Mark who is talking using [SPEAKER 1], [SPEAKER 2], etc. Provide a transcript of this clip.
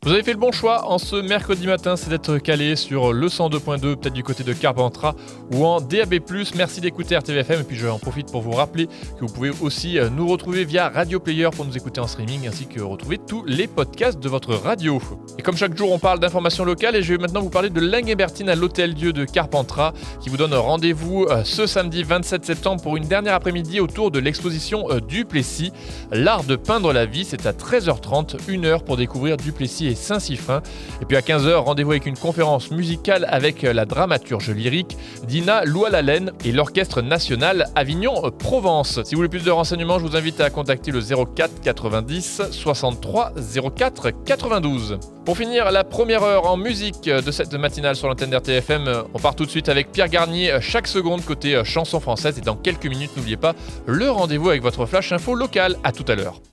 [SPEAKER 1] Vous avez fait le bon choix en ce mercredi matin, c'est d'être calé sur le 102.2, peut-être du côté de Carpentras ou en DAB+. Merci d'écouter RTVFM et puis j'en profite pour vous rappeler que vous pouvez aussi nous retrouver via Radio Player pour nous écouter en streaming ainsi que retrouver tous les podcasts de votre radio. Et comme chaque jour, on parle d'informations locales et je vais maintenant vous parler de Linguet-Bertine à l'Hôtel-Dieu de Carpentras qui vous donne rendez-vous ce samedi 27 septembre pour une dernière après-midi autour de l'exposition Duplessis. L'art de peindre la vie, c'est à 13h30, 1 heure pour découvrir Duplessis et Saint-Siffrin. Et puis à 15h, rendez-vous avec une conférence musicale avec la dramaturge lyrique Dina Loualalen et l'Orchestre National Avignon-Provence. Si vous voulez plus de renseignements, je vous invite à contacter le 04 90 63 04 92. Pour finir, la première heure en musique de cette matinale sur l'antenne d'RTFM, on part tout de suite avec Pierre Garnier, chaque seconde côté chanson française. Et dans quelques minutes, n'oubliez pas le rendez-vous avec votre flash info local. À tout à l'heure.